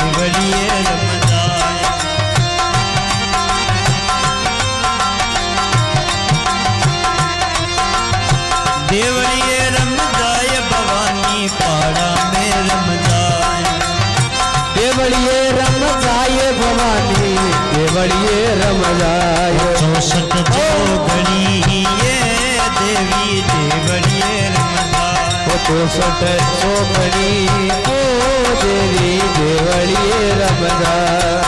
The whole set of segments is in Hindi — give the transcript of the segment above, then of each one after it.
देवड़िए रमदाय। देवड़िए रमदाय भवानी पाड़ा में रमदाय। देवड़िए रमदाय भवानी देवड़िए रमदाय। 64 जोगणी ये देवी देवड़िए रमदाय। 64 जोगणी ओ देवी देवड़िए रमदाय।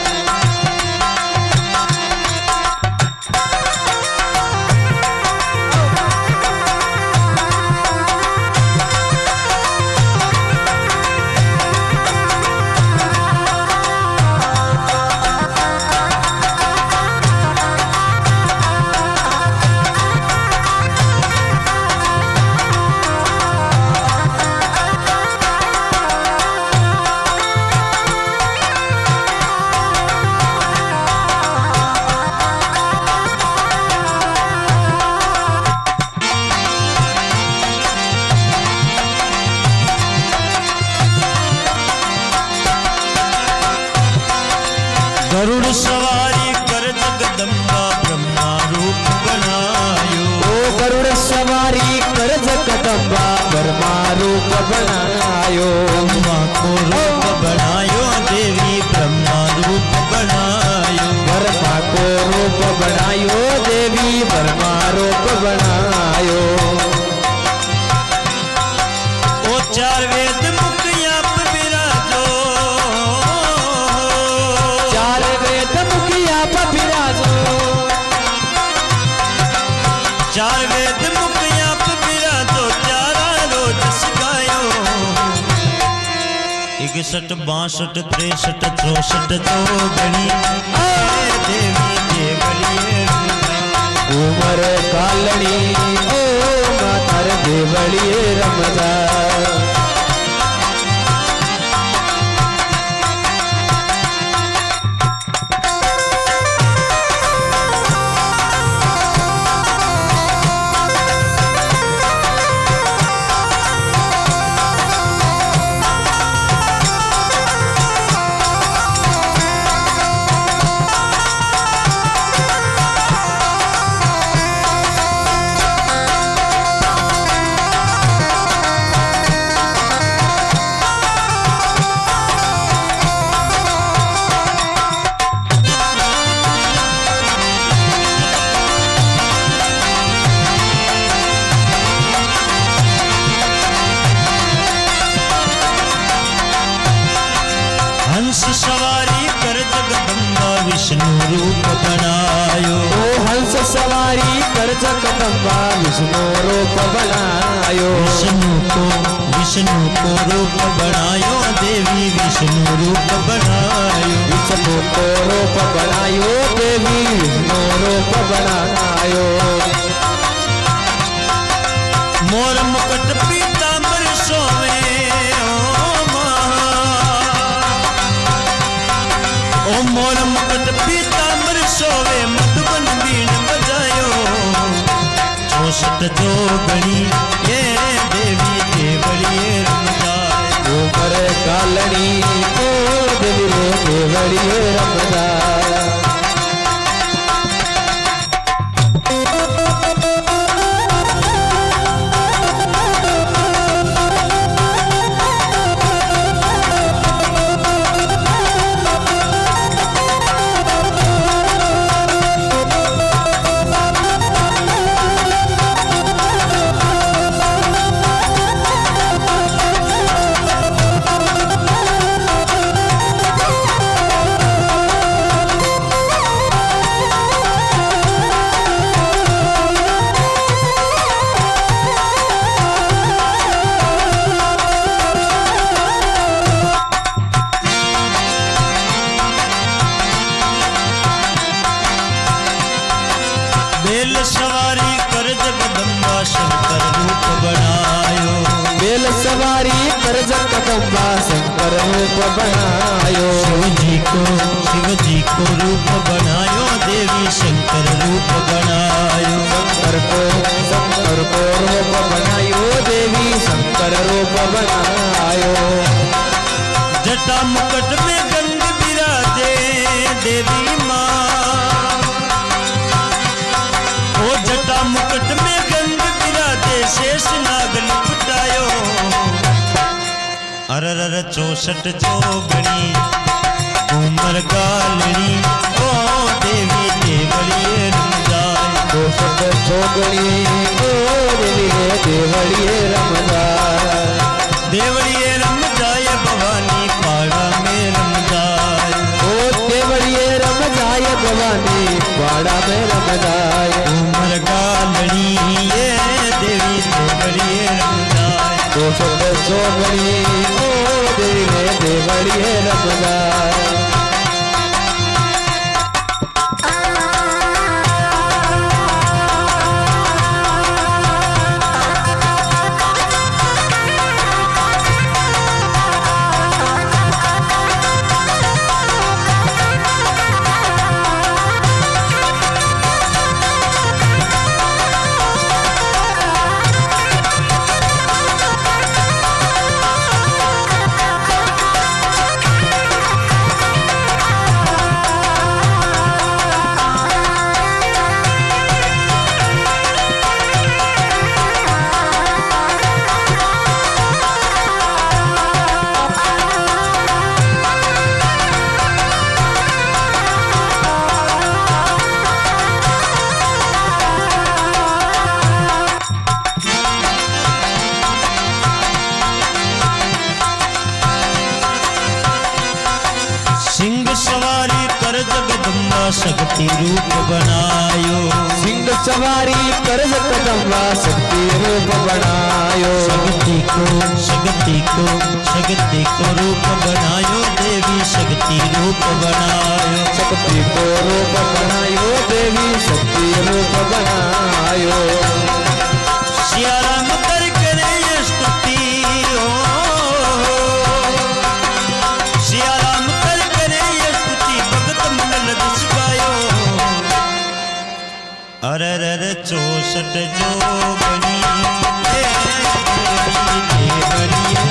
गरुड़ सवारी कर जगदम्बा ब्रह्मा रूप बनायो। ओ गरुड़ सवारी कर जगदम्बा ब्रह्मा रूप बनायो। ब्रह्मा को रूप बनायो देवी ब्रह्मा रूप बनायो। ब्रह्मा को रूप बनायो देवी ब्रह्मा रूप बनायो। ओ चार वेद मुख आप विराजो। चार वेद मुख आप विराजो। चार वेद मुख आप विराजो चारा रोज सिखायो। 61 62 63 64 जोगणी देवी देवड़िए रमदाय। उमर कालनी ओ मातर देवड़िए रमदाय। हंस सवारी कर जगदम्बा विष्णु रूप बनायो। ओ हंस सवारी कर जगदम्बा विष्णु रूप बनायो। विष्णु को रूप बनायो देवी विष्णु रूप बनायो। विष्णु को रूप बनायो देवी विष्णु रूप बनायो। मोर मुकुट पीतांबर सोवे ओ मोर मुकुट पीतांबर सोवे मधुबन बीन बजायो। 64 जोगणी ये देवी देवड़िए रमदाय। उमर कालनी ओ देवी देवड़िए रमदाय। बेल सवारी कर जगदम्बा शंकर रूप बनायो। बेल सवारी कर जगदम्बा शंकर रूप बनायो। शिव जी को रूप बनायो देवी शंकर रूप बनायो। शंकर को रूप बनायो देवी शंकर रूप बनायो। जट जटा मुकुट में गंग विराजे देवी माँ। ओ जटा मुकुट में गंग विराजे शेष नाग लिपटायो। अरर 64 जोगणी उमर गालनी ओ देवी देवड़िए रम जाए। 64 जोगणी ओ देवी देवड़िए रम जाए। देवड़िए रम जाए भवानी पाड़ा में रम जाए। ओ देवड़िए रम जाए भवानी पाड़ा में रम जाए। उमर गालनी ये देवी देवड़िए रम जाए। 64 जोगणी ओ देवी देवड़िए रम जाए। शक्ति रूप बनायो। सिंह सवारी कर जगदम्बा शक्ति रूप बनायो। शक्ति को रूप बनायो देवी शक्ति रूप बनायो। शक्ति को रूप बनायो देवी शक्ति रूप बनायो। सिया राम कर करे ये स्तुति ओ। सिया राम कर करे ये स्तुति भगत मन लग सिखायो। अरर 64 जोगणी देवी देवड़िए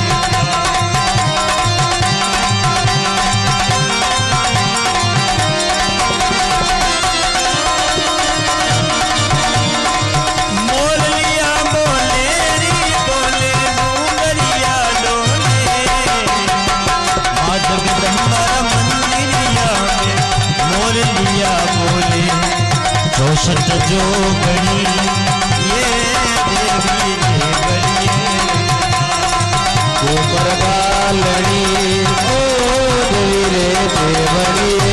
मोल लिया बोले री बोले डूंगरिया डोले। आज जगदम्बा मंदिरिया में मोल लिया बोले 64 जोगणी ये देवी देवड़िए ऊपर गालनी ओ देवी रे देवड़िए